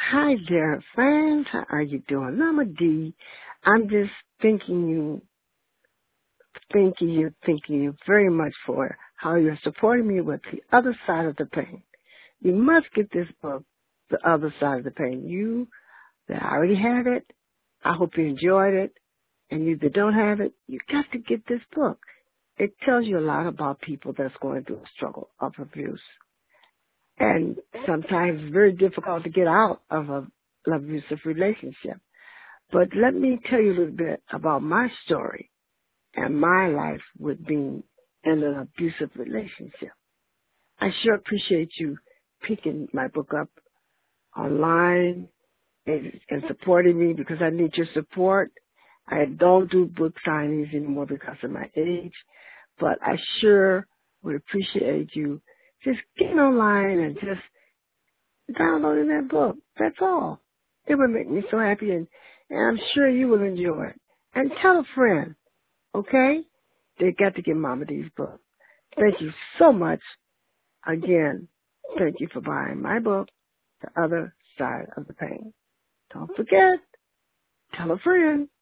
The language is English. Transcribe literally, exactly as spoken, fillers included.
Hi there, friends. How are you doing? Mama D. I'm just thanking you, thanking you, thanking you very much for how you're supporting me with The Other Side of the Pain. You must get this book, The Other Side of the Pain. You that already have it, I hope you enjoyed it. And you that don't have it, you got to get this book. It tells you a lot about people that's going through a struggle of abuse. And sometimes it's very difficult to get out of a, an abusive relationship. But let me tell you a little bit about my story and my life with being in an abusive relationship. I sure appreciate you picking my book up online and, and supporting me because I need your support. I don't do book signings anymore because of my age, but I sure would appreciate you just getting online and just downloading that book. That's all. It would make me so happy, and, and I'm sure you will enjoy it. And tell a friend, okay? They got to get Mama D's book. Thank you so much. Again, thank you for buying my book, The Other Side of the Pain. Don't forget, tell a friend.